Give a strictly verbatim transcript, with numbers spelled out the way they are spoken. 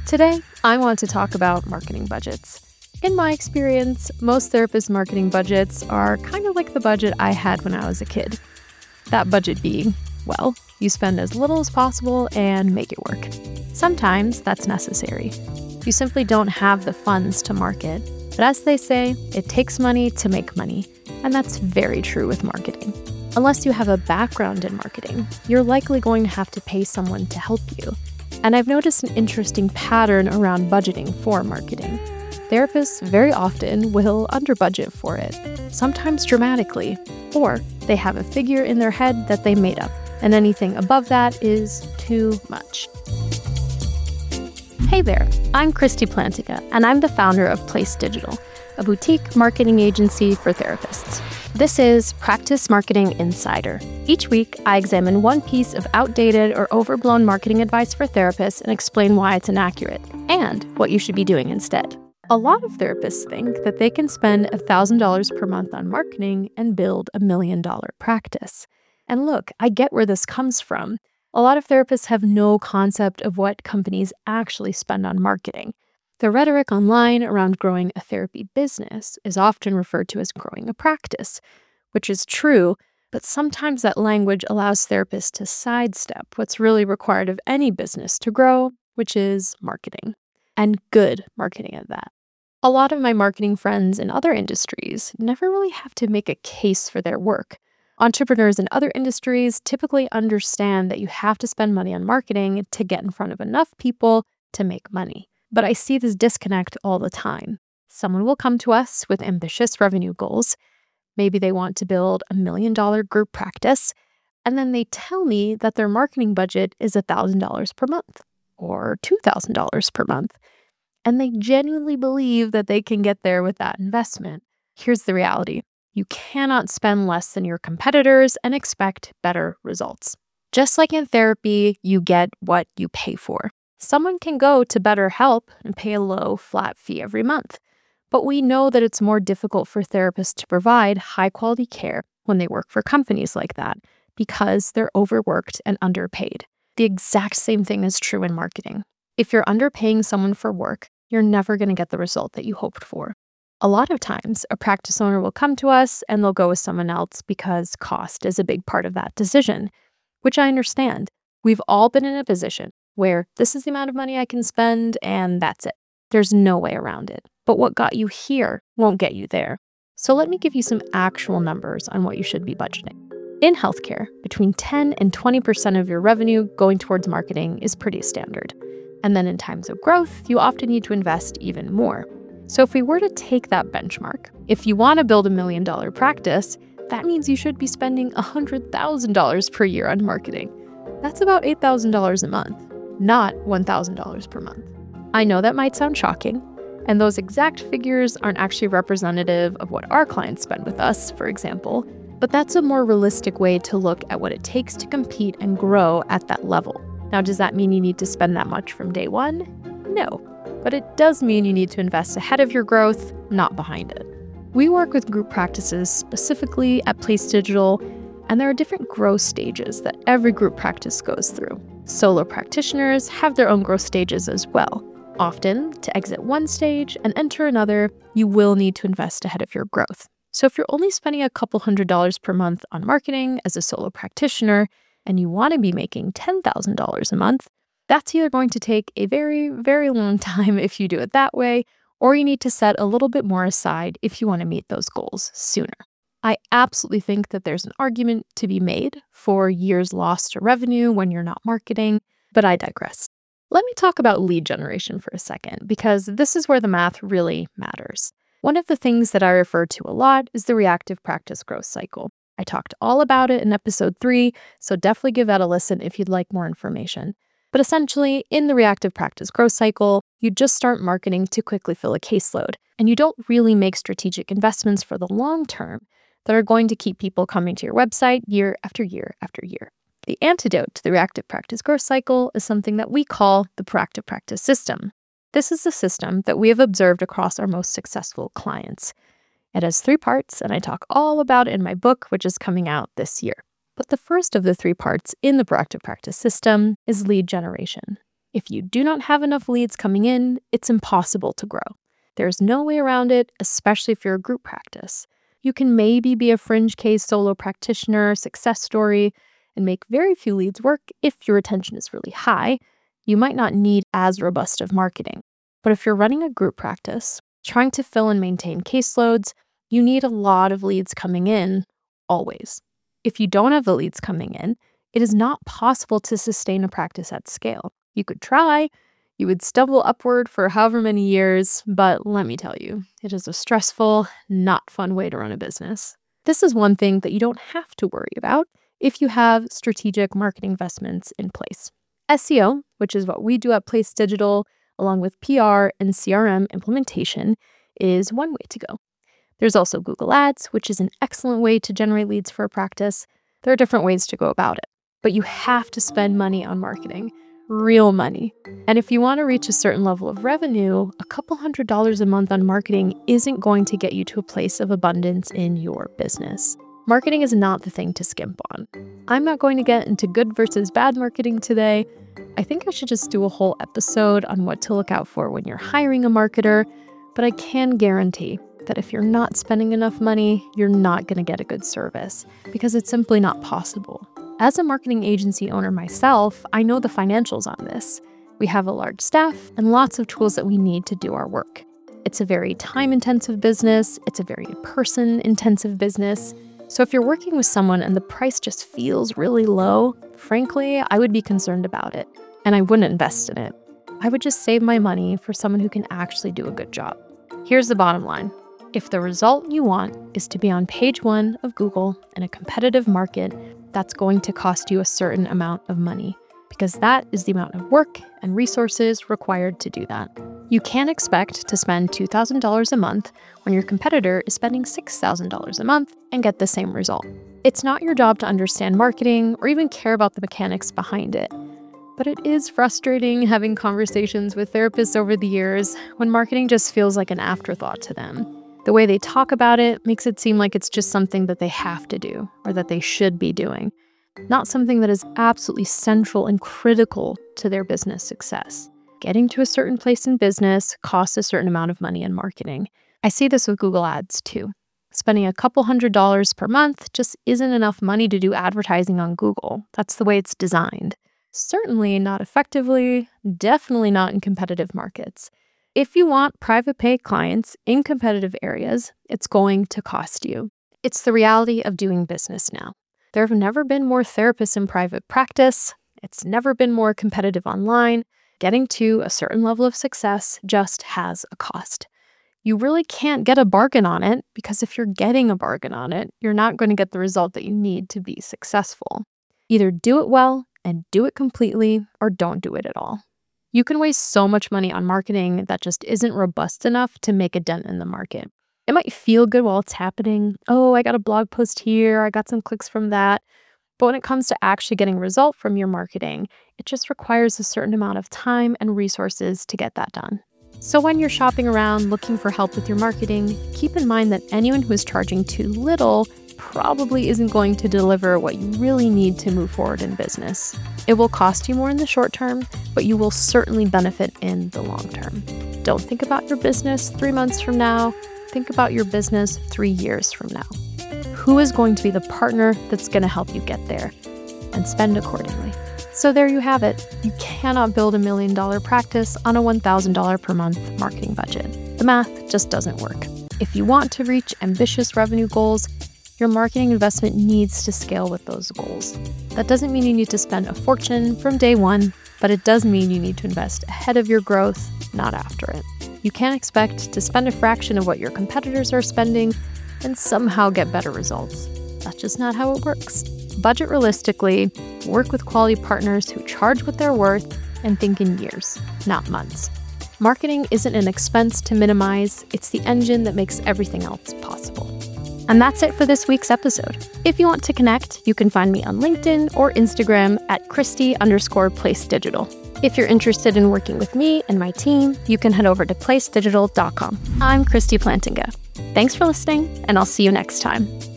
Today, I want to talk about marketing budgets. In my experience, most therapists' marketing budgets are kind of like the budget I had when I was a kid. That budget being, well, you spend as little as possible and make it work. Sometimes that's necessary. You simply don't have the funds to market. But as they say, it takes money to make money. And that's very true with marketing. Unless you have a background in marketing, you're likely going to have to pay someone to help you. And I've noticed an interesting pattern around budgeting for marketing. Therapists very often will under-budget for it, sometimes dramatically, or they have a figure in their head that they made up, and anything above that is too much. Hey there, I'm Christy Plantica, and I'm the founder of Place Digital, a boutique marketing agency for therapists. This is Practice Marketing Insider. Each week, I examine one piece of outdated or overblown marketing advice for therapists and explain why it's inaccurate, and what you should be doing instead. A lot of therapists think that they can spend one thousand dollars per month on marketing and build a million dollar practice. And look, I get where this comes from. A lot of therapists have no concept of what companies actually spend on marketing. The rhetoric online around growing a therapy business is often referred to as growing a practice, which is true, but sometimes that language allows therapists to sidestep what's really required of any business to grow, which is marketing. And good marketing at that. A lot of my marketing friends in other industries never really have to make a case for their work. Entrepreneurs in other industries typically understand that you have to spend money on marketing to get in front of enough people to make money. But I see this disconnect all the time. Someone will come to us with ambitious revenue goals. Maybe they want to build a million dollar group practice, and then they tell me that their marketing budget is one thousand dollars per month or two thousand dollars per month. And they genuinely believe that they can get there with that investment. Here's the reality. You cannot spend less than your competitors and expect better results. Just like in therapy, you get what you pay for. Someone can go to BetterHelp and pay a low, flat fee every month. But we know that it's more difficult for therapists to provide high-quality care when they work for companies like that because they're overworked and underpaid. The exact same thing is true in marketing. If you're underpaying someone for work, you're never going to get the result that you hoped for. A lot of times, a practice owner will come to us and they'll go with someone else because cost is a big part of that decision, which I understand. We've all been in a position where this is the amount of money I can spend and that's it. There's no way around it. But what got you here won't get you there. So let me give you some actual numbers on what you should be budgeting. In healthcare, between ten and twenty percent of your revenue going towards marketing is pretty standard. And then in times of growth, you often need to invest even more. So if we were to take that benchmark, if you want to build a million dollar practice, that means you should be spending one hundred thousand dollars per year on marketing. That's about eight thousand dollars a month, not one thousand dollars per month. I know that might sound shocking, and those exact figures aren't actually representative of what our clients spend with us, for example, but that's a more realistic way to look at what it takes to compete and grow at that level. Now, does that mean you need to spend that much from day one? No, but it does mean you need to invest ahead of your growth, not behind it. We work with group practices specifically at Place Digital, and there are different growth stages that every group practice goes through. Solo practitioners have their own growth stages as well. Often, to exit one stage and enter another, you will need to invest ahead of your growth. So if you're only spending a couple hundred dollars per month on marketing as a solo practitioner, and you want to be making ten thousand dollars a month, that's either going to take a very, very long time if you do it that way, or you need to set a little bit more aside if you want to meet those goals sooner. I absolutely think that there's an argument to be made for years lost to revenue when you're not marketing, but I digress. Let me talk about lead generation for a second, because this is where the math really matters. One of the things that I refer to a lot is the reactive practice growth cycle. I talked all about it in episode three, so definitely give that a listen if you'd like more information. But essentially, in the reactive practice growth cycle, you just start marketing to quickly fill a caseload, and you don't really make strategic investments for the long term that are going to keep people coming to your website year after year after year. The antidote to the reactive practice growth cycle is something that we call the proactive practice system. This is the system that we have observed across our most successful clients. It has three parts, and I talk all about it in my book, which is coming out this year. But the first of the three parts in the proactive practice system is lead generation. If you do not have enough leads coming in, it's impossible to grow. There's no way around it, especially if you're a group practice. You can maybe be a fringe case solo practitioner success story and make very few leads work if your retention is really high. You might not need as robust of marketing. But if you're running a group practice, trying to fill and maintain caseloads, you need a lot of leads coming in, always. If you don't have the leads coming in, it is not possible to sustain a practice at scale. You could try, you would stumble upward for however many years, but let me tell you, it is a stressful, not fun way to run a business. This is one thing that you don't have to worry about if you have strategic marketing investments in place. S E O, which is what we do at Place Digital, along with P R and C R M implementation, is one way to go. There's also Google Ads, which is an excellent way to generate leads for a practice. There are different ways to go about it, but you have to spend money on marketing, real money. And if you want to reach a certain level of revenue, a couple hundred dollars a month on marketing isn't going to get you to a place of abundance in your business. Marketing is not the thing to skimp on. I'm not going to get into good versus bad marketing today. I think I should just do a whole episode on what to look out for when you're hiring a marketer, but I can guarantee that if you're not spending enough money, you're not going to get a good service because it's simply not possible. As a marketing agency owner myself, I know the financials on this. We have a large staff and lots of tools that we need to do our work. It's a very time-intensive business. It's a very person-intensive business. So if you're working with someone and the price just feels really low, frankly, I would be concerned about it, and I wouldn't invest in it. I would just save my money for someone who can actually do a good job. Here's the bottom line. If the result you want is to be on page one of Google in a competitive market, that's going to cost you a certain amount of money because that is the amount of work and resources required to do that. You can't expect to spend two thousand dollars a month when your competitor is spending six thousand dollars a month and get the same result. It's not your job to understand marketing or even care about the mechanics behind it. But it is frustrating having conversations with therapists over the years when marketing just feels like an afterthought to them. The way they talk about it makes it seem like it's just something that they have to do or that they should be doing, not something that is absolutely central and critical to their business success. Getting to a certain place in business costs a certain amount of money in marketing. I see this with Google Ads too. Spending a couple hundred dollars per month just isn't enough money to do advertising on Google. That's the way it's designed. Certainly not effectively, definitely not in competitive markets. If you want private pay clients in competitive areas, it's going to cost you. It's the reality of doing business now. There have never been more therapists in private practice. It's never been more competitive online. Getting to a certain level of success just has a cost. You really can't get a bargain on it because if you're getting a bargain on it, you're not going to get the result that you need to be successful. Either do it well and do it completely or don't do it at all. You can waste so much money on marketing that just isn't robust enough to make a dent in the market. It might feel good while it's happening. Oh, I got a blog post here. I got some clicks from that. But when it comes to actually getting a result from your marketing, it just requires a certain amount of time and resources to get that done. So when you're shopping around looking for help with your marketing, keep in mind that anyone who is charging too little probably isn't going to deliver what you really need to move forward in business. It will cost you more in the short term, but you will certainly benefit in the long term. Don't think about your business three months from now. Think about your business three years from now. Who is going to be the partner that's going to help you get there? And spend accordingly. So there you have it. You cannot build a million dollar practice on a one thousand dollars per month marketing budget. The math just doesn't work. If you want to reach ambitious revenue goals, your marketing investment needs to scale with those goals. That doesn't mean you need to spend a fortune from day one, but it does mean you need to invest ahead of your growth, not after it. You can't expect to spend a fraction of what your competitors are spending and somehow get better results. That's just not how it works. Budget realistically, work with quality partners who charge what they're worth, and think in years, not months. Marketing isn't an expense to minimize, it's the engine that makes everything else possible. And that's it for this week's episode. If you want to connect, you can find me on LinkedIn or Instagram at Christy underscore Place Digital. If you're interested in working with me and my team, you can head over to place digital dot com. I'm Christy Plantinga. Thanks for listening, and I'll see you next time.